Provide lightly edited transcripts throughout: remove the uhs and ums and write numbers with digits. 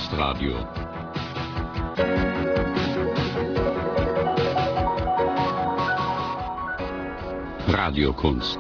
Kunstradio. Radiokunst.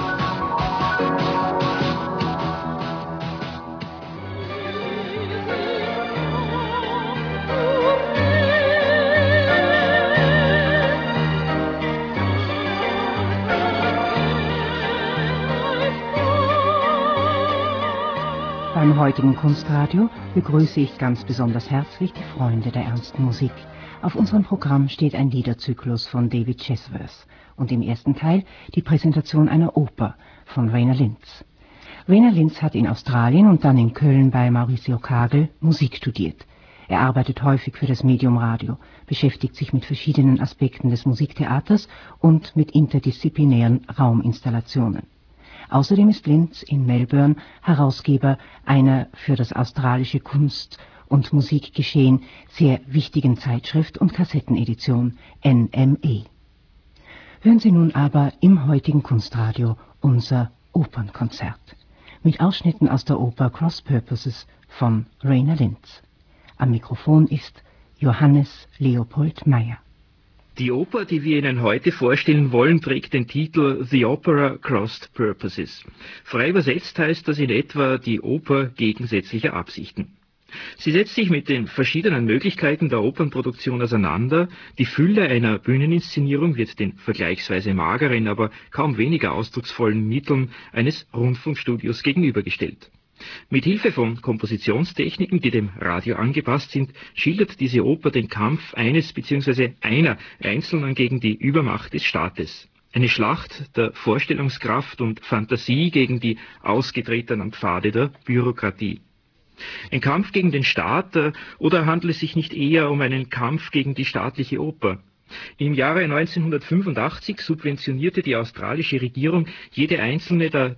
Beim heutigen Kunstradio begrüße ich ganz besonders herzlich die Freunde der ernsten Musik. Auf unserem Programm steht ein Liederzyklus von David Chesworth und im ersten Teil die Präsentation einer Oper von Rainer Linz. Rainer Linz hat in Australien und dann in Köln bei Mauricio Kagel Musik studiert. Er arbeitet häufig für das Medium Radio, beschäftigt sich mit verschiedenen Aspekten des Musiktheaters und mit interdisziplinären Rauminstallationen. Außerdem ist Linz in Melbourne Herausgeber einer für das australische Kunst- und Musikgeschehen sehr wichtigen Zeitschrift und Kassettenedition NME. Hören Sie nun aber im heutigen Kunstradio unser Opernkonzert mit Ausschnitten aus der Oper Cross Purposes von Rainer Linz. Am Mikrofon ist Johannes Leopold Meyer. Die Oper, die wir Ihnen heute vorstellen wollen, trägt den Titel The Opera Crossed Purposes. Frei übersetzt heißt das in etwa die Oper gegensätzlicher Absichten. Sie setzt sich mit den verschiedenen Möglichkeiten der Opernproduktion auseinander. Die Fülle einer Bühneninszenierung wird den vergleichsweise mageren, aber kaum weniger ausdrucksvollen Mitteln eines Rundfunkstudios gegenübergestellt. Mit Hilfe von Kompositionstechniken, die dem Radio angepasst sind, schildert diese Oper den Kampf eines bzw. einer Einzelnen gegen die Übermacht des Staates. Eine Schlacht der Vorstellungskraft und Fantasie gegen die ausgetretenen Pfade der Bürokratie. Ein Kampf gegen den Staat, oder handelt es sich nicht eher um einen Kampf gegen die staatliche Oper? Im Jahre 1985 subventionierte die australische Regierung jede einzelne der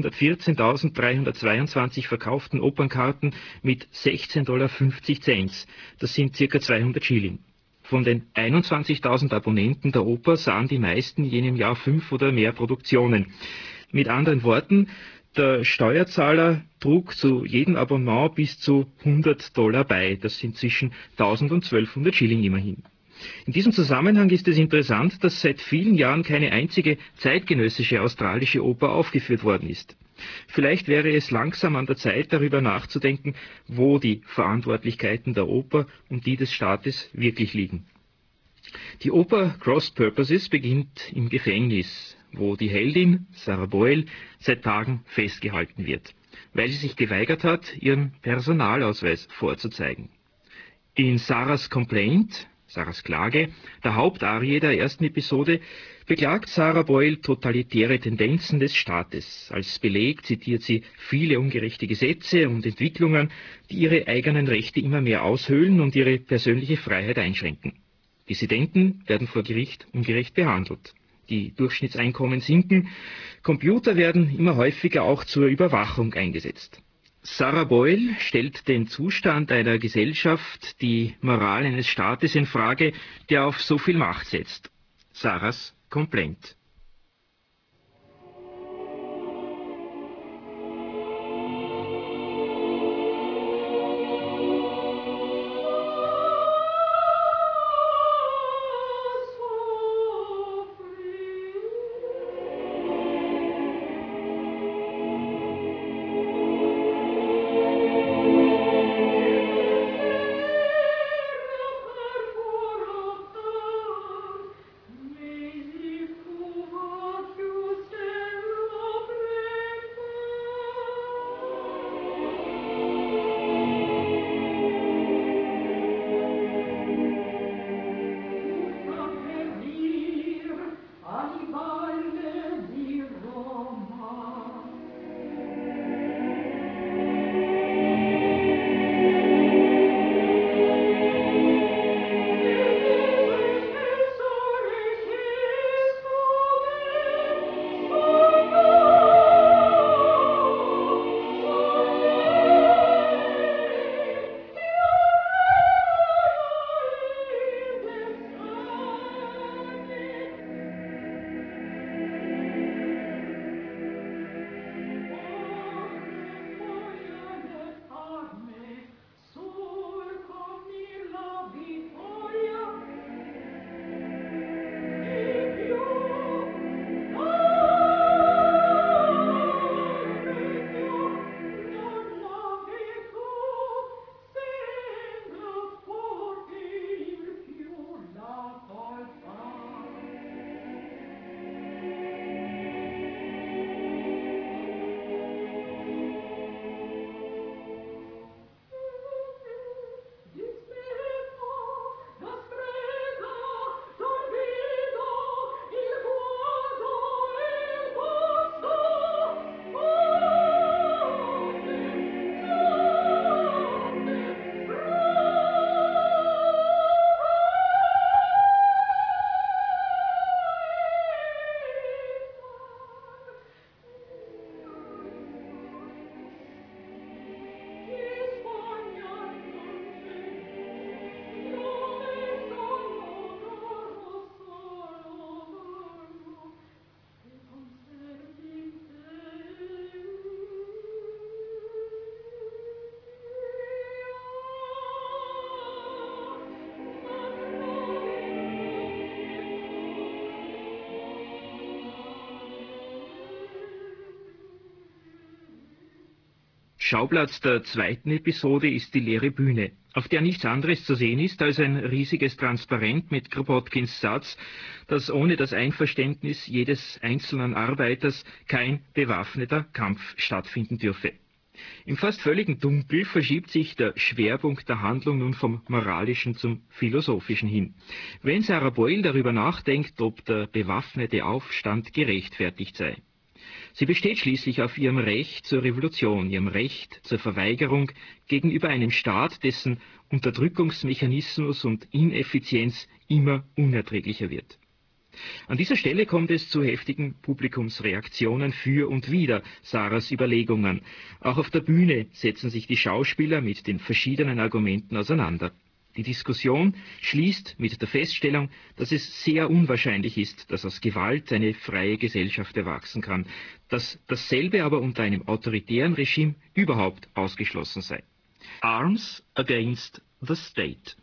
314.322 verkauften Opernkarten mit 16,50 $. Das sind ca. 200 Schilling. Von den 21.000 Abonnenten der Oper sahen die meisten in jenem Jahr 5 oder mehr Produktionen. Mit anderen Worten, der Steuerzahler trug zu jedem Abonnement bis zu 100 $ bei. Das sind zwischen 1.000 und 1.200 Schilling immerhin. In diesem Zusammenhang ist es interessant, dass seit vielen Jahren keine einzige zeitgenössische australische Oper aufgeführt worden ist. Vielleicht wäre es langsam an der Zeit, darüber nachzudenken, wo die Verantwortlichkeiten der Oper und die des Staates wirklich liegen. Die Oper Crossed Purposes beginnt im Gefängnis, wo die Heldin, Sarah Boyle, seit Tagen festgehalten wird, weil sie sich geweigert hat, ihren Personalausweis vorzuzeigen. In Sarahs Complaint, Sarahs Klage, der Hauptarie der ersten Episode, beklagt Sarah Boyle totalitäre Tendenzen des Staates. Als Beleg zitiert sie viele ungerechte Gesetze und Entwicklungen, die ihre eigenen Rechte immer mehr aushöhlen und ihre persönliche Freiheit einschränken. Dissidenten werden vor Gericht ungerecht behandelt. Die Durchschnittseinkommen sinken, Computer werden immer häufiger auch zur Überwachung eingesetzt. Sarah Boyle stellt den Zustand einer Gesellschaft, die Moral eines Staates in Frage, der auf so viel Macht setzt. Sarahs Complaint. May the Schauplatz der zweiten Episode ist die leere Bühne, auf der nichts anderes zu sehen ist als ein riesiges Transparent mit Kropotkins Satz, dass ohne das Einverständnis jedes einzelnen Arbeiters kein bewaffneter Kampf stattfinden dürfe. Im fast völligen Dunkel verschiebt sich der Schwerpunkt der Handlung nun vom Moralischen zum Philosophischen hin. Wenn Sarah Boyle darüber nachdenkt, ob der bewaffnete Aufstand gerechtfertigt sei. Sie besteht schließlich auf ihrem Recht zur Revolution, ihrem Recht zur Verweigerung gegenüber einem Staat, dessen Unterdrückungsmechanismus und Ineffizienz immer unerträglicher wird. An dieser Stelle kommt es zu heftigen Publikumsreaktionen für und wider Sarahs Überlegungen. Auch auf der Bühne setzen sich die Schauspieler mit den verschiedenen Argumenten auseinander. Die Diskussion schließt mit der Feststellung, dass es sehr unwahrscheinlich ist, dass aus Gewalt eine freie Gesellschaft erwachsen kann, dass dasselbe aber unter einem autoritären Regime überhaupt ausgeschlossen sei. Arms against the State.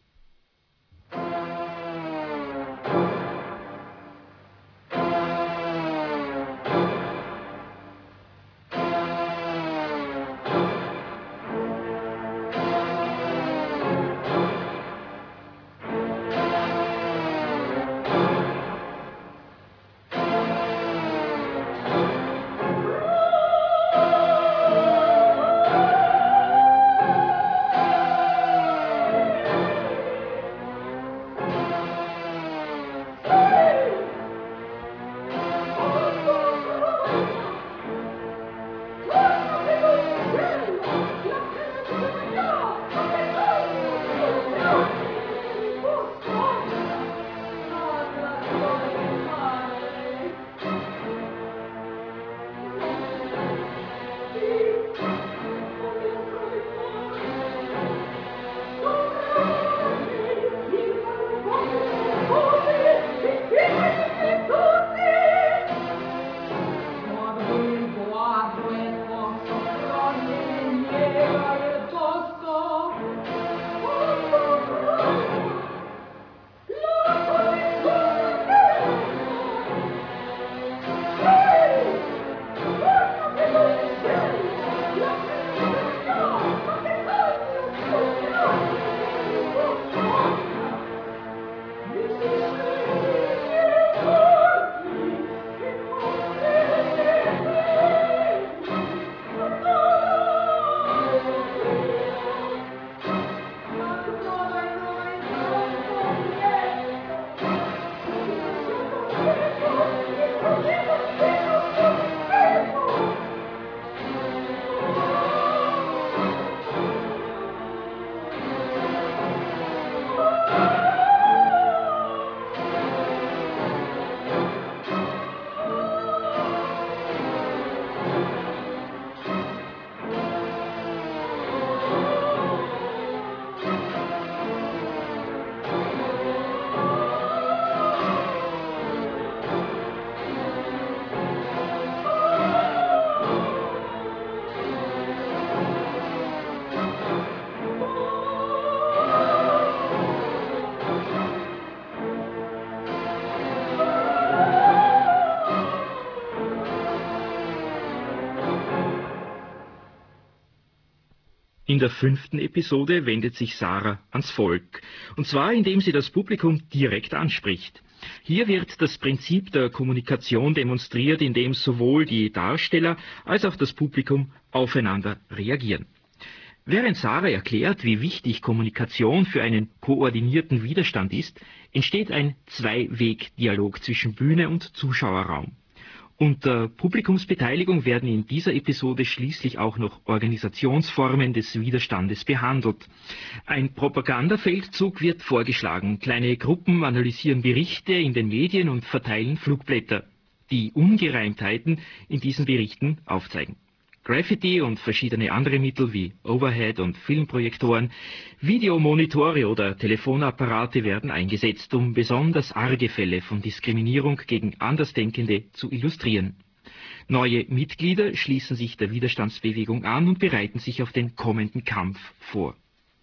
In der 5. Episode wendet sich Sarah ans Volk, und zwar indem sie das Publikum direkt anspricht. Hier wird das Prinzip der Kommunikation demonstriert, indem sowohl die Darsteller als auch das Publikum aufeinander reagieren. Während Sarah erklärt, wie wichtig Kommunikation für einen koordinierten Widerstand ist, entsteht ein Zwei-Weg-Dialog zwischen Bühne und Zuschauerraum. Unter Publikumsbeteiligung werden in dieser Episode schließlich auch noch Organisationsformen des Widerstandes behandelt. Ein Propagandafeldzug wird vorgeschlagen. Kleine Gruppen analysieren Berichte in den Medien und verteilen Flugblätter, die Ungereimtheiten in diesen Berichten aufzeigen. Graffiti und verschiedene andere Mittel wie Overhead- und Filmprojektoren, Videomonitore oder Telefonapparate werden eingesetzt, um besonders arge Fälle von Diskriminierung gegen Andersdenkende zu illustrieren. Neue Mitglieder schließen sich der Widerstandsbewegung an und bereiten sich auf den kommenden Kampf vor.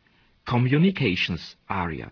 Communications Aria.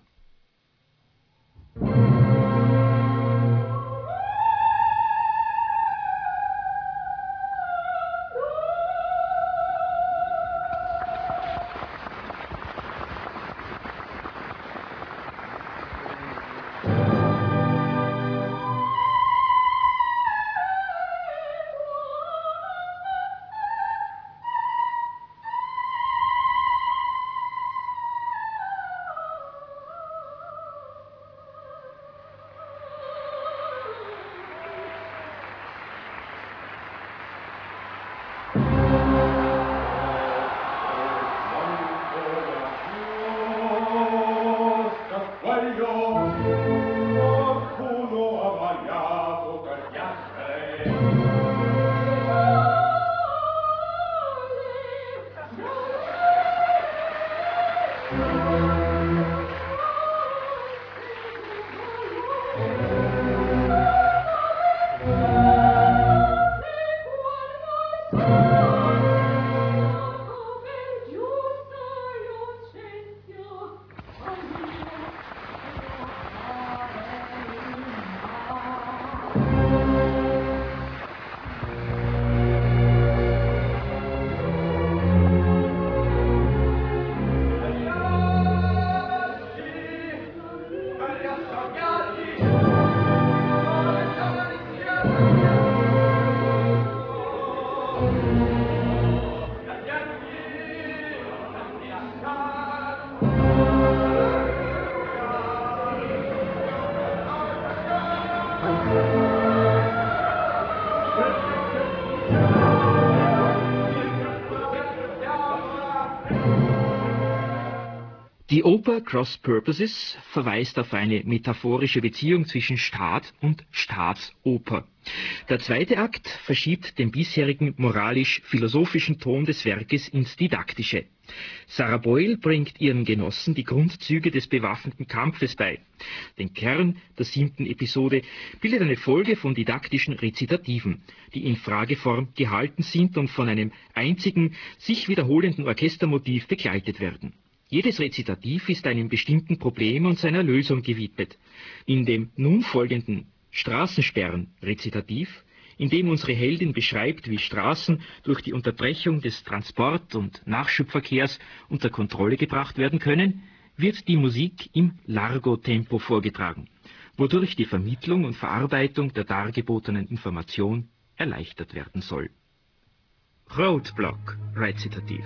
Die Oper Cross Purposes verweist auf eine metaphorische Beziehung zwischen Staat und Staatsoper. Der zweite Akt verschiebt den bisherigen moralisch-philosophischen Ton des Werkes ins Didaktische. Sarah Boyle bringt ihren Genossen die Grundzüge des bewaffneten Kampfes bei. Den Kern der 7. Episode bildet eine Folge von didaktischen Rezitativen, die in Frageform gehalten sind und von einem einzigen, sich wiederholenden Orchestermotiv begleitet werden. Jedes Rezitativ ist einem bestimmten Problem und seiner Lösung gewidmet. In dem nun folgenden Straßensperren-Rezitativ, in dem unsere Heldin beschreibt, wie Straßen durch die Unterbrechung des Transport- und Nachschubverkehrs unter Kontrolle gebracht werden können, wird die Musik im Largo-Tempo vorgetragen, wodurch die Vermittlung und Verarbeitung der dargebotenen Information erleichtert werden soll. Roadblock-Rezitativ.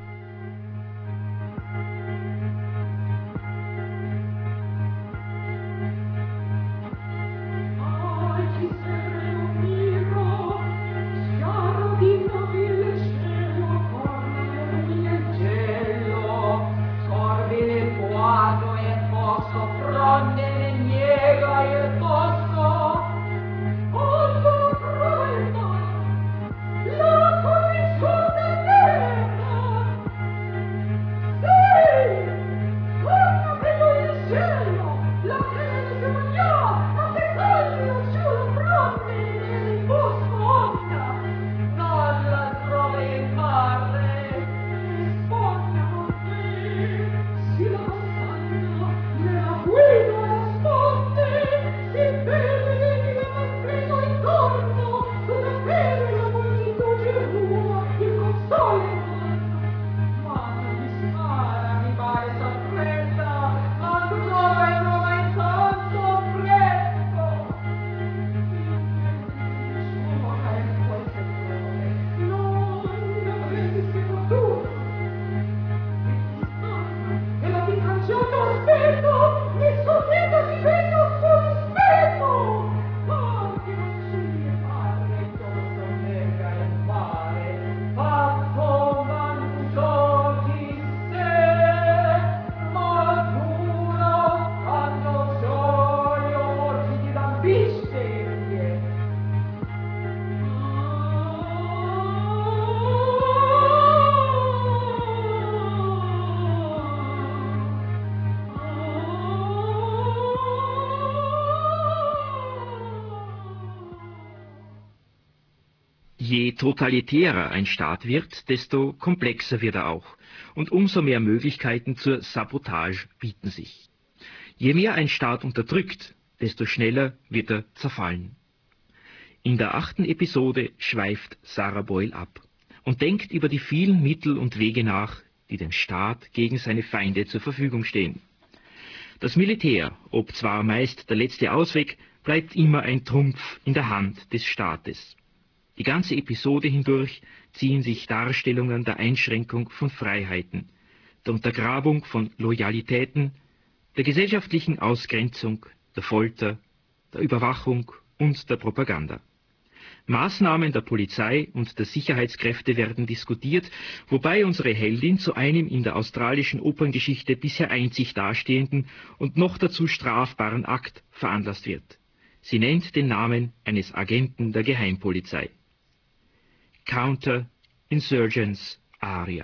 Je totalitärer ein Staat wird, desto komplexer wird er auch und umso mehr Möglichkeiten zur Sabotage bieten sich. Je mehr ein Staat unterdrückt, desto schneller wird er zerfallen. In der 8. Episode schweift Sarah Boyle ab und denkt über die vielen Mittel und Wege nach, die dem Staat gegen seine Feinde zur Verfügung stehen. Das Militär, ob zwar meist der letzte Ausweg, bleibt immer ein Trumpf in der Hand des Staates. Die ganze Episode hindurch ziehen sich Darstellungen der Einschränkung von Freiheiten, der Untergrabung von Loyalitäten, der gesellschaftlichen Ausgrenzung, der Folter, der Überwachung und der Propaganda. Maßnahmen der Polizei und der Sicherheitskräfte werden diskutiert, wobei unsere Heldin zu einem in der australischen Operngeschichte bisher einzig dastehenden und noch dazu strafbaren Akt veranlasst wird. Sie nennt den Namen eines Agenten der Geheimpolizei. Counter-Insurgents Aria.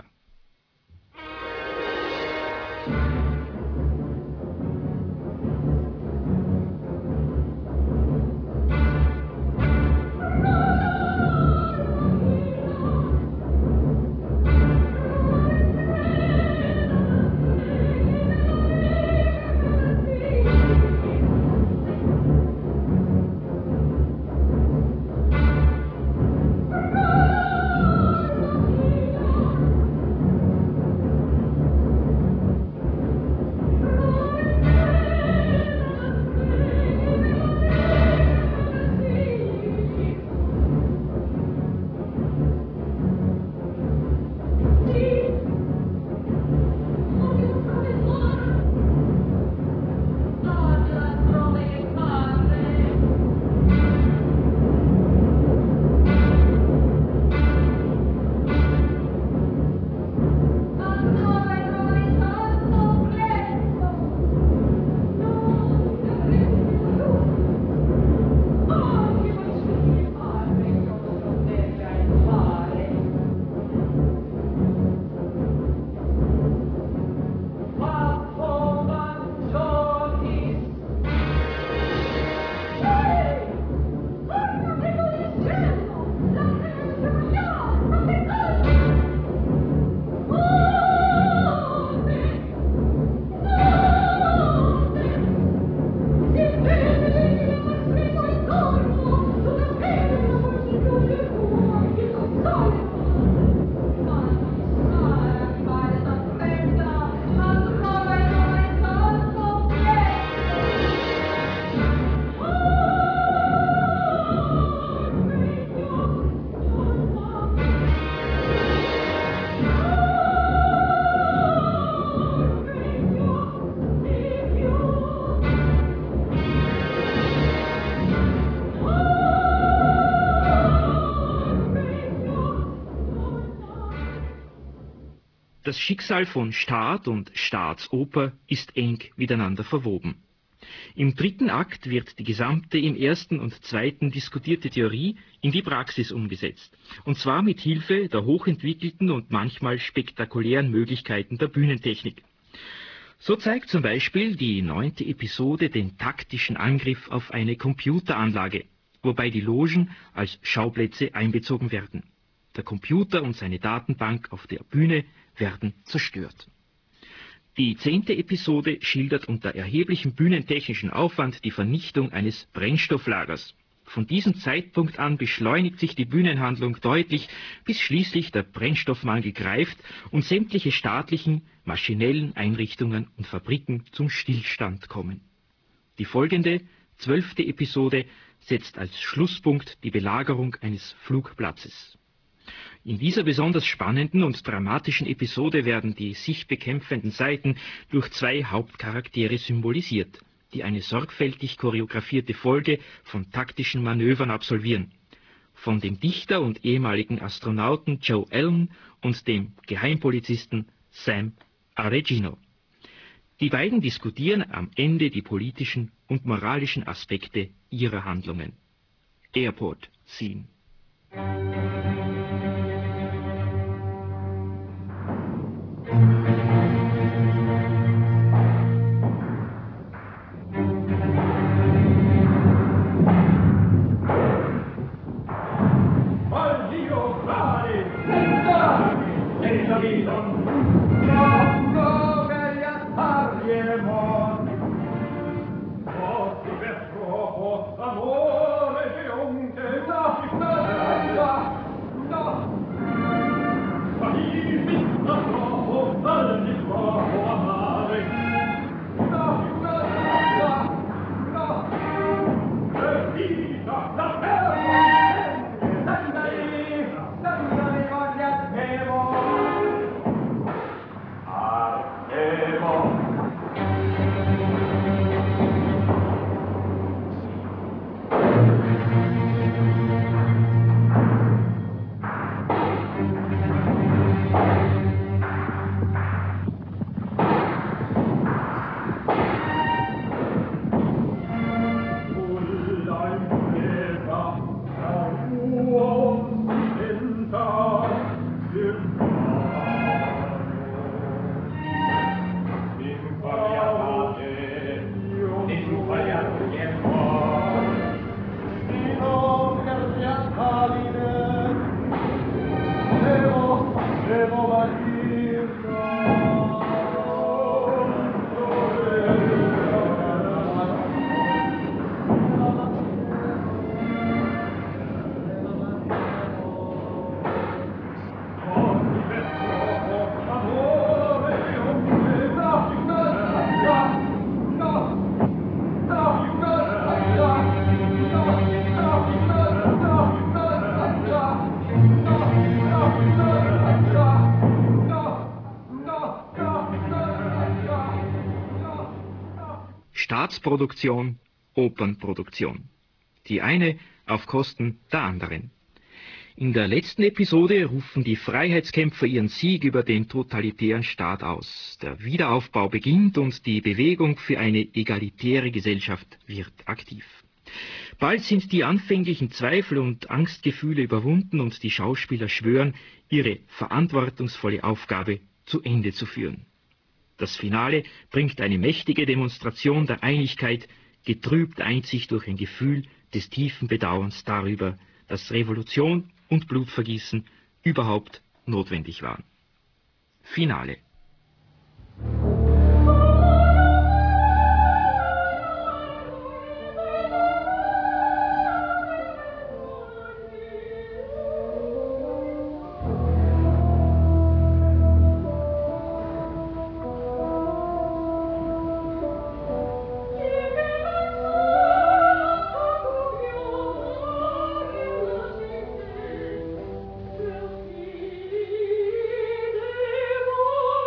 Das Schicksal von Staat und Staatsoper ist eng miteinander verwoben. Im dritten Akt wird die gesamte im ersten und zweiten diskutierte Theorie in die Praxis umgesetzt, und zwar mit Hilfe der hochentwickelten und manchmal spektakulären Möglichkeiten der Bühnentechnik. So zeigt zum Beispiel die 9. Episode den taktischen Angriff auf eine Computeranlage, wobei die Logen als Schauplätze einbezogen werden. Der Computer und seine Datenbank auf der Bühne werden zerstört. Die 10. Episode schildert unter erheblichem bühnentechnischen Aufwand die Vernichtung eines Brennstofflagers. Von diesem Zeitpunkt an beschleunigt sich die Bühnenhandlung deutlich, bis schließlich der Brennstoffmangel greift und sämtliche staatlichen, maschinellen Einrichtungen und Fabriken zum Stillstand kommen. Die folgende, 12. Episode setzt als Schlusspunkt die Belagerung eines Flugplatzes. In dieser besonders spannenden und dramatischen Episode werden die sich bekämpfenden Seiten durch zwei Hauptcharaktere symbolisiert, die eine sorgfältig choreografierte Folge von taktischen Manövern absolvieren. Von dem Dichter und ehemaligen Astronauten Joe Allen und dem Geheimpolizisten Sam Aregino. Die beiden diskutieren am Ende die politischen und moralischen Aspekte ihrer Handlungen. Airport Scene. Staatsproduktion, Opernproduktion. Die eine auf Kosten der anderen. In der letzten Episode rufen die Freiheitskämpfer ihren Sieg über den totalitären Staat aus. Der Wiederaufbau beginnt und die Bewegung für eine egalitäre Gesellschaft wird aktiv. Bald sind die anfänglichen Zweifel und Angstgefühle überwunden und die Schauspieler schwören, ihre verantwortungsvolle Aufgabe zu Ende zu führen. Das Finale bringt eine mächtige Demonstration der Einigkeit, getrübt einzig durch ein Gefühl des tiefen Bedauerns darüber, dass Revolution und Blutvergießen überhaupt notwendig waren. Finale. Oh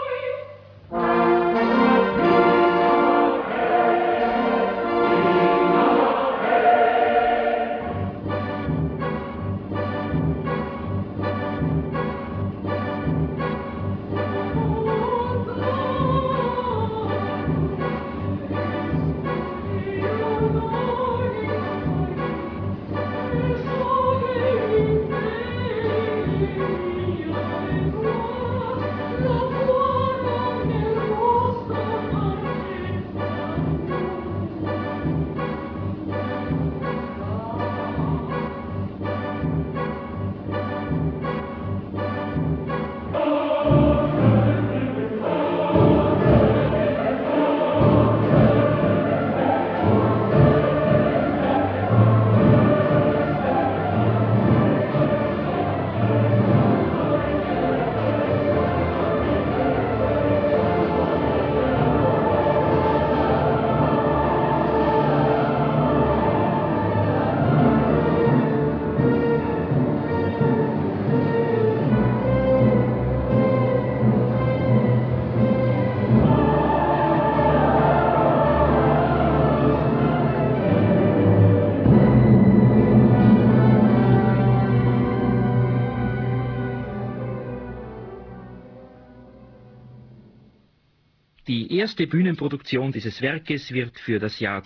Die erste Bühnenproduktion dieses Werkes wird für das Jahr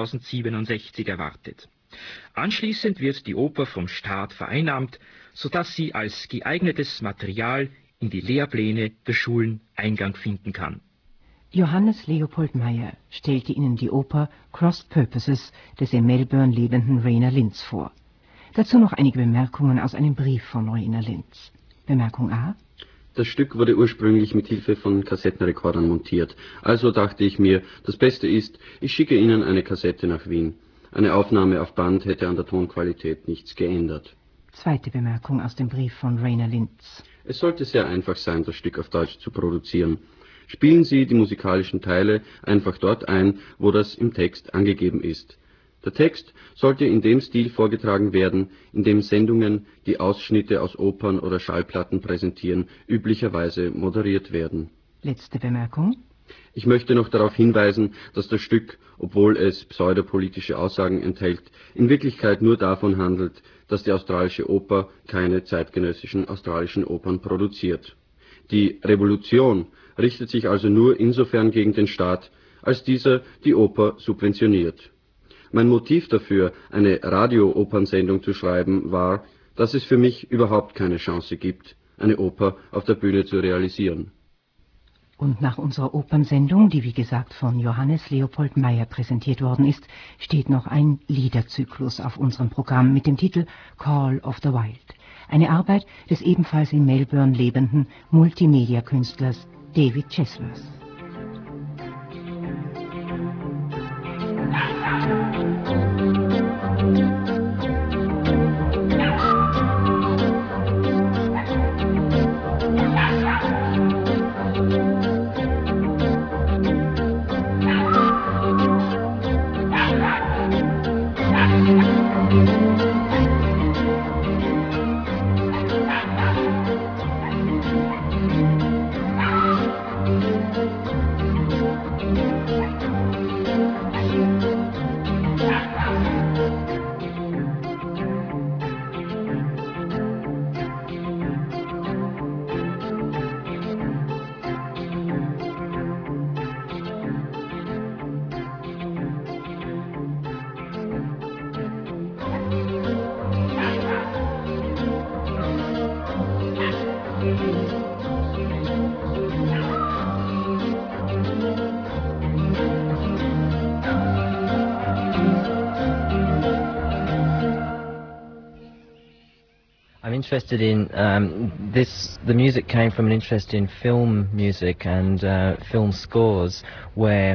2067 erwartet. Anschließend wird die Oper vom Staat vereinnahmt, sodass sie als geeignetes Material in die Lehrpläne der Schulen Eingang finden kann. Johannes Leopold Mayer stellte Ihnen die Oper Crossed Purposes des in Melbourne lebenden Rainer Linz vor. Dazu noch einige Bemerkungen aus einem Brief von Rainer Linz. Bemerkung A. Das Stück wurde ursprünglich mit Hilfe von Kassettenrekordern montiert. Also dachte ich mir, das Beste ist, ich schicke Ihnen eine Kassette nach Wien. Eine Aufnahme auf Band hätte an der Tonqualität nichts geändert. Zweite Bemerkung aus dem Brief von Rainer Linz. Es sollte sehr einfach sein, das Stück auf Deutsch zu produzieren. Spielen Sie die musikalischen Teile einfach dort ein, wo das im Text angegeben ist. Der Text sollte in dem Stil vorgetragen werden, in dem Sendungen, die Ausschnitte aus Opern oder Schallplatten präsentieren, üblicherweise moderiert werden. Letzte Bemerkung. Ich möchte noch darauf hinweisen, dass das Stück, obwohl es pseudopolitische Aussagen enthält, in Wirklichkeit nur davon handelt, dass die australische Oper keine zeitgenössischen australischen Opern produziert. Die Revolution richtet sich also nur insofern gegen den Staat, als dieser die Oper subventioniert. Mein Motiv dafür, eine Radio-Opernsendung zu schreiben, war, dass es für mich überhaupt keine Chance gibt, eine Oper auf der Bühne zu realisieren. Und nach unserer Opernsendung, die wie gesagt von Johannes Leopold Mayer präsentiert worden ist, steht noch ein Liederzyklus auf unserem Programm mit dem Titel Call of the Wild. Eine Arbeit des ebenfalls in Melbourne lebenden Multimedia-Künstlers David Chesworth. I'm interested in the music came from an interest in film music and film scores, where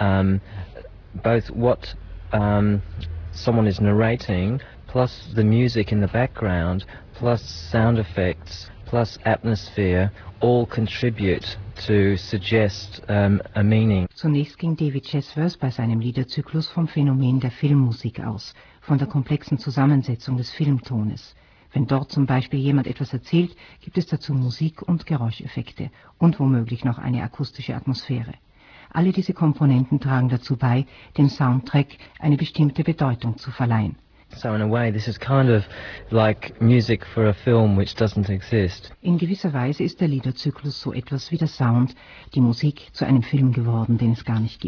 both what someone is narrating, plus the music in the background, plus sound effects, plus atmosphere, all contribute to suggest a meaning. Zunächst ging David Chesworth bei seinem Liederzyklus vom Phänomen der Filmmusik aus, von der komplexen Zusammensetzung des Filmtones. Wenn dort zum Beispiel jemand etwas erzählt, gibt es dazu Musik- und Geräuscheffekte und womöglich noch eine akustische Atmosphäre. Alle diese Komponenten tragen dazu bei, dem Soundtrack eine bestimmte Bedeutung zu verleihen. So in a way this is kind of like music for a film which doesn't exist. In gewisser Weise ist der Liederzyklus so etwas wie der Sound, die Musik zu einem Film geworden, den es gar nicht gibt.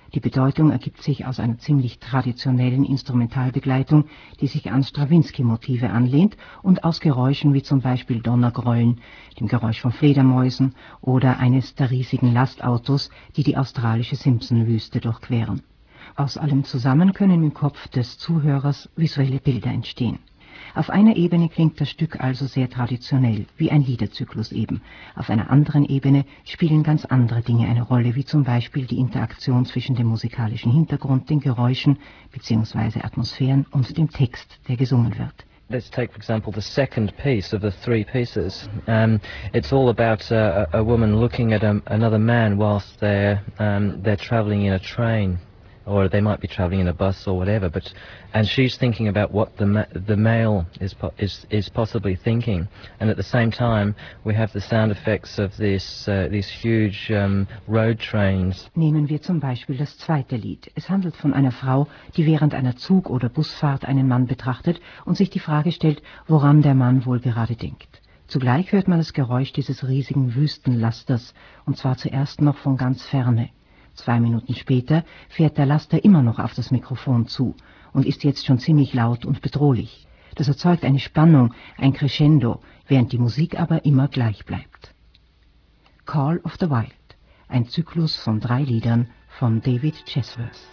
Die Bedeutung ergibt sich aus einer ziemlich traditionellen Instrumentalbegleitung, die sich an Strawinsky-Motive anlehnt, und aus Geräuschen wie zum Beispiel Donnergrollen, dem Geräusch von Fledermäusen oder eines der riesigen Lastautos, die die australische Simpson-Wüste durchqueren. Aus allem zusammen können im Kopf des Zuhörers visuelle Bilder entstehen. Auf einer Ebene klingt das Stück also sehr traditionell, wie ein Liederzyklus eben. Auf einer anderen Ebene spielen ganz andere Dinge eine Rolle, wie zum Beispiel die Interaktion zwischen dem musikalischen Hintergrund, den Geräuschen bzw. Atmosphären und dem Text, der gesungen wird. Let's take, for example, the second piece of the three pieces. It's all about a woman looking at another man whilst they're travelling in a train, or they might be travelling in a bus or whatever. And she's thinking about what the male is possibly thinking. And at the same time, we have the sound effects of these huge road trains. Nehmen wir zum Beispiel das zweite Lied. Es handelt von einer Frau, die während einer Zug- oder Busfahrt einen Mann betrachtet und sich die Frage stellt, woran der Mann wohl gerade denkt. Zugleich hört man das Geräusch dieses riesigen Wüstenlasters, und zwar zuerst noch von ganz ferne. 2 Minuten später fährt der Laster immer noch auf das Mikrofon zu und ist jetzt schon ziemlich laut und bedrohlich. Das erzeugt eine Spannung, ein Crescendo, während die Musik aber immer gleich bleibt. Call of the Wild, ein Zyklus von 3 Liedern von David Chesworth.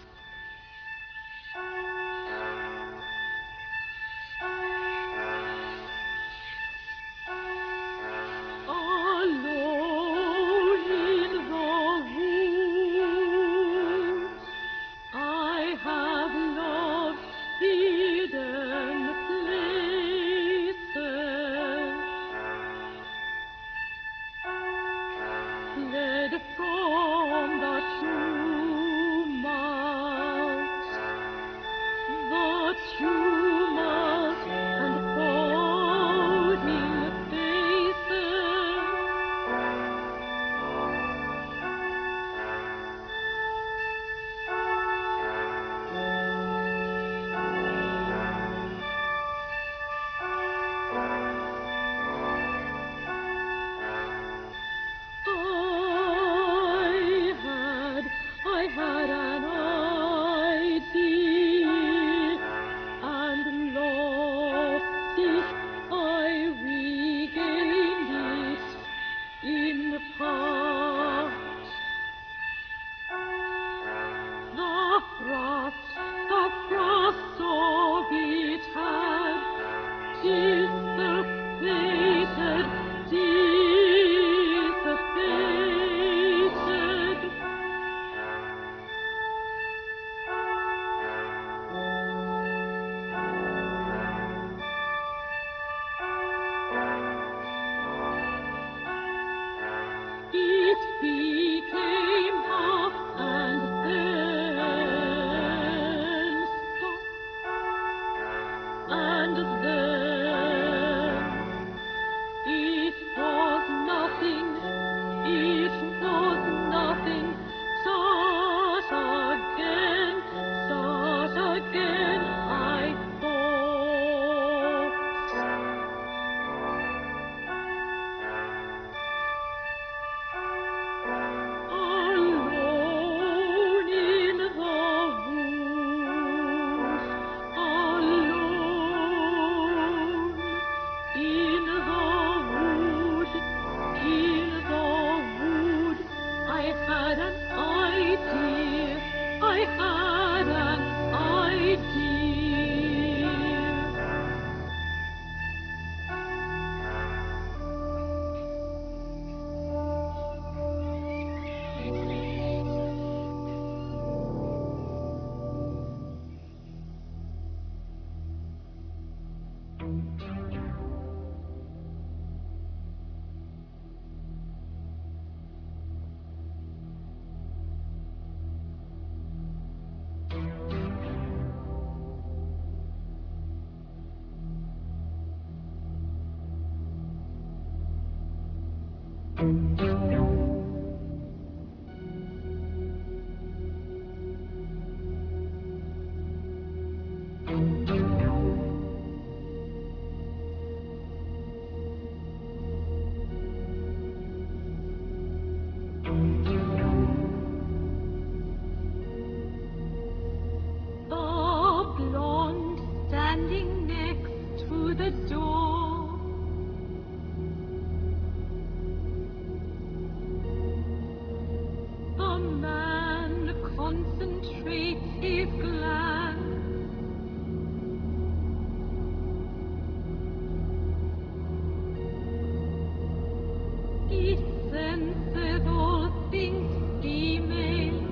senses all things female.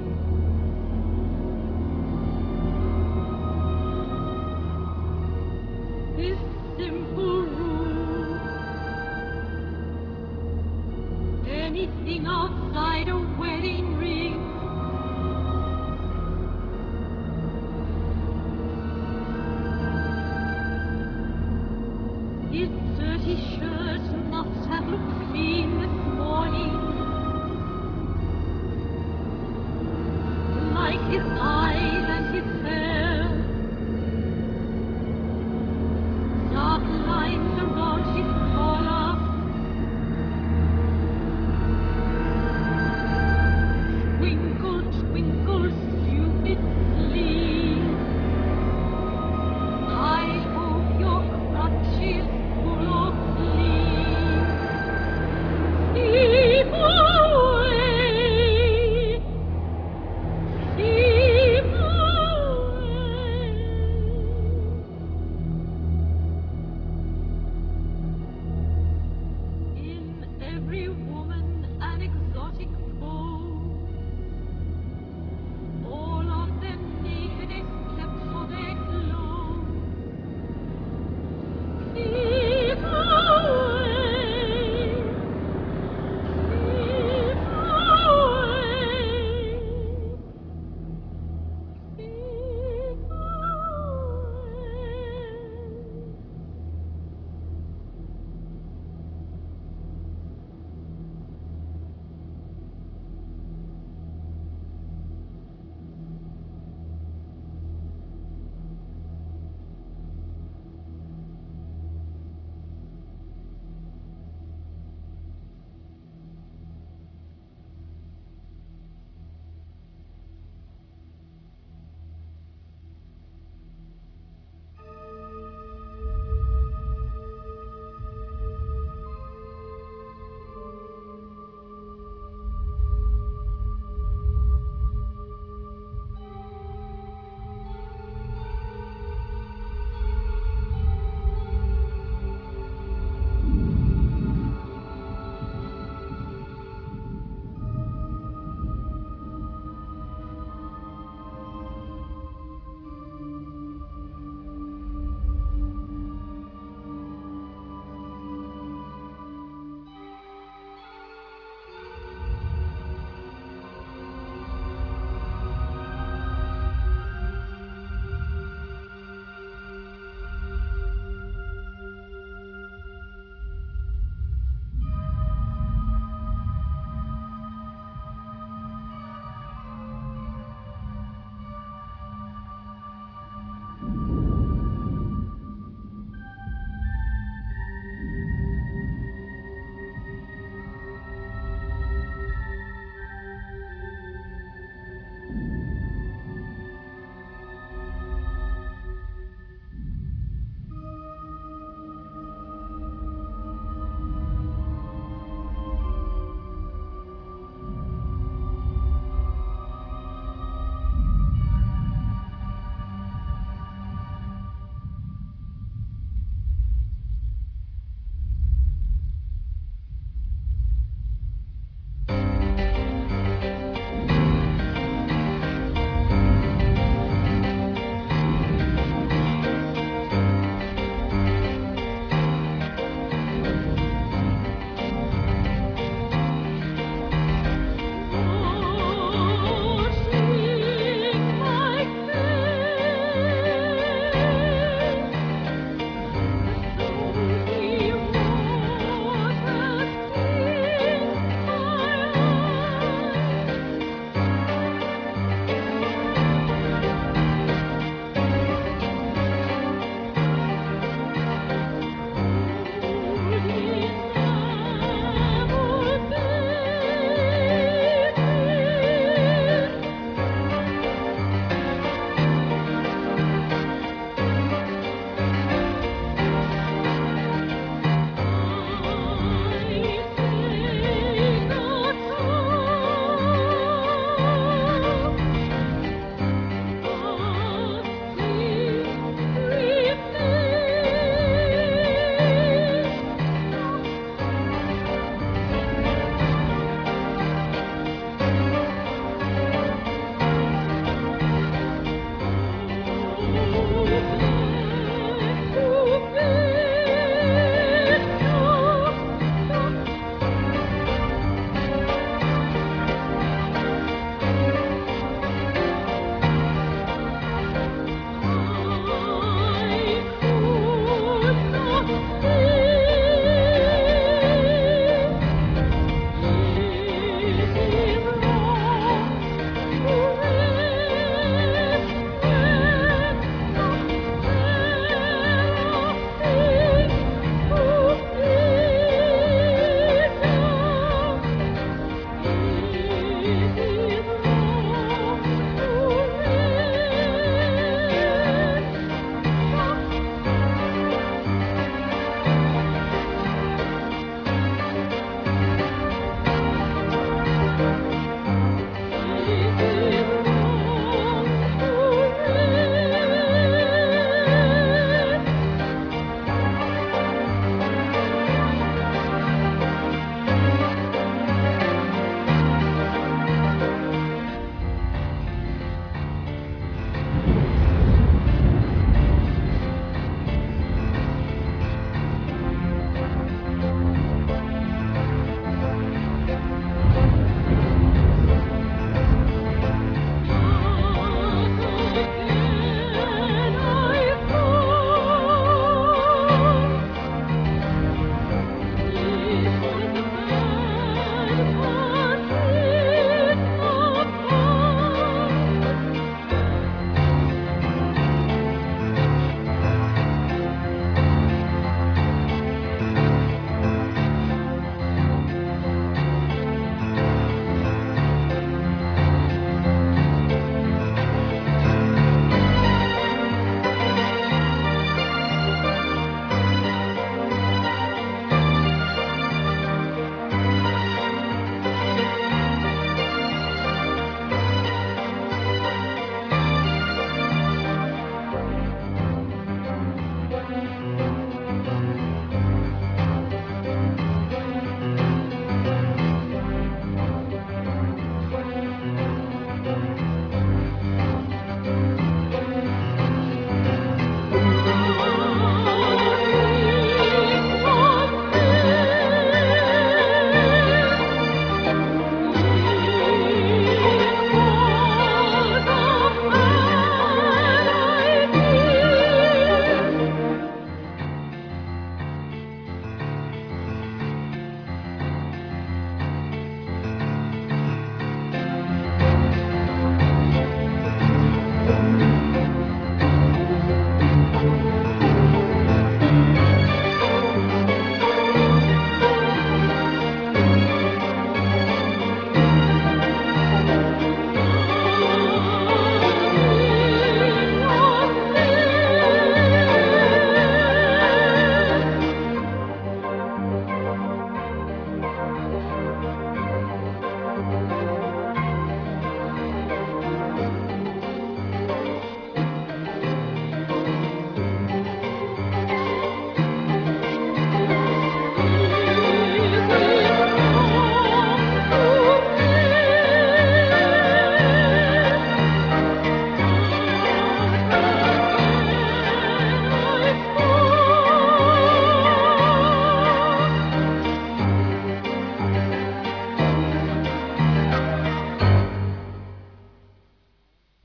This simple rule, anything outside a wedding ring his dirty shirt must have looked clean this morning, like his eyes and his hair. Dark lines around his collar, swing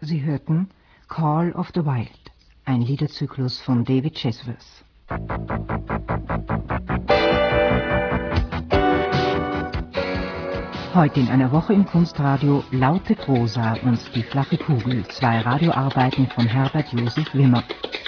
Sie hörten Call of the Wild, ein Liederzyklus von David Chesworth. Heute in einer Woche im Kunstradio Laute Prosa und Die flache Kugel, zwei Radioarbeiten von Herbert Josef Wimmer.